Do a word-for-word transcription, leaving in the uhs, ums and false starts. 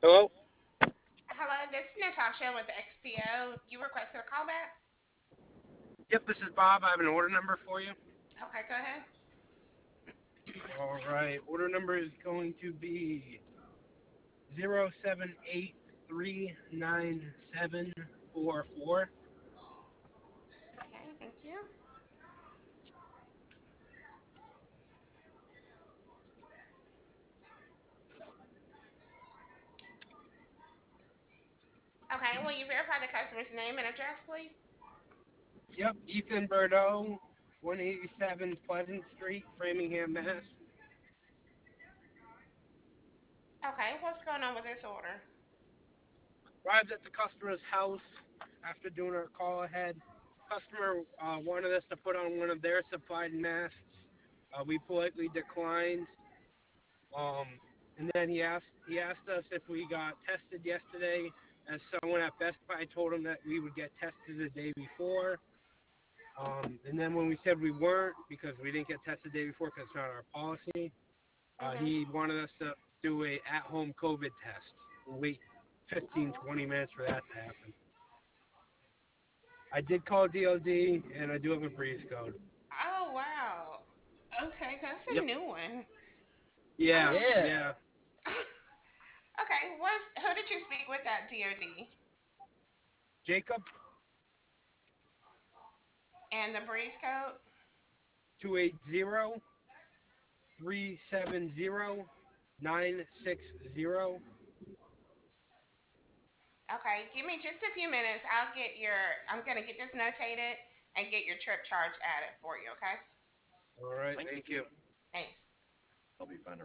Hello? Hello, this is Natasha with X P O. You requested a callback? Yep, this is Bob. I have an order number for you. Okay, go ahead. All right, order number is going to be zero seven eight three nine seven four four. Okay, thank you. Okay, will you verify the customer's name and address, please? Yep, Ethan Bordeaux, one eighty-seven Pleasant Street, Framingham, Mass. Okay, what's going on with this order? Arrived at the customer's house after doing our call ahead. Customer uh, wanted us to put on one of their supplied masks. Uh, we politely declined. Um, and then he asked he asked us if we got tested yesterday. As someone at Best Buy told him that we would get tested the day before. Um, and then when we said we weren't because we didn't get tested the day before because it's not our policy, uh, Mm-hmm. he wanted us to do a at-home COVID test. We'll wait fifteen, Oh, twenty okay. minutes for that to happen. I did call D O D and I do have a breeze code. Oh, wow. Okay, that's a Yep. new one. Yeah. Um, Yeah. Yeah. okay, what's, who did you speak with at D O D? Jacob, And the breeze code? two eight zero three seven zero nine six zero. Okay, give me just a few minutes. I'll get your, I'm going to get this notated and get your trip charge added for you, okay? All right, Thank thank you. you. Thanks. I'll be fine.